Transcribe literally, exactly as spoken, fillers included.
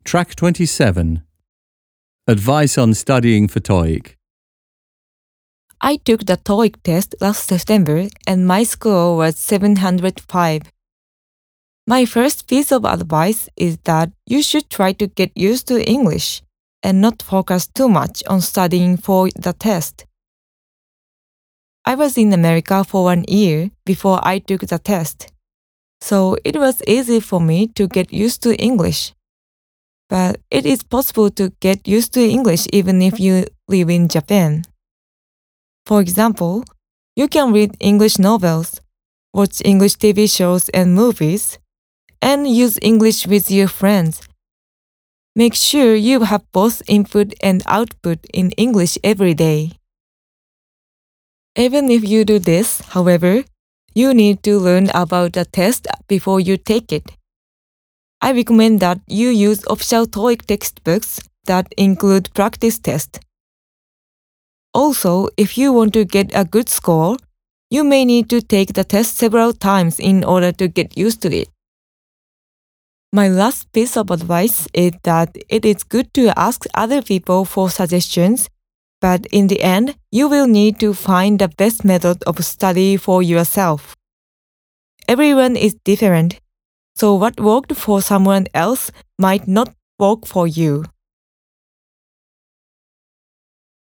Track twenty-seven. Advice on studying for TOEIC. I took the TOEIC test last September and my score was seven hundred five. My first piece of advice is that you should try to get used to English and not focus too much on studying for the test. I was in America for one year before I took the test, so it was easy for me to get used to English. But it is possible to get used to English even if you live in Japan. For example, you can read English novels, watch English T V shows and movies, and use English with your friends. Make sure you have both input and output in English every day. Even if you do this, however, you need to learn about the test before you take it. I recommend that you use official TOEIC textbooks that include practice tests. Also, if you want to get a good score, you may need to take the test several times in order to get used to it. My last piece of advice is that it is good to ask other people for suggestions, but in the end, you will need to find the best method of study for yourself. Everyone is different, so what worked for someone else might not work for you.